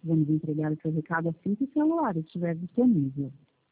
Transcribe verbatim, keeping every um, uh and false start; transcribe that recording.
Vamos entregar o seu recado assim que o celular estiver disponível.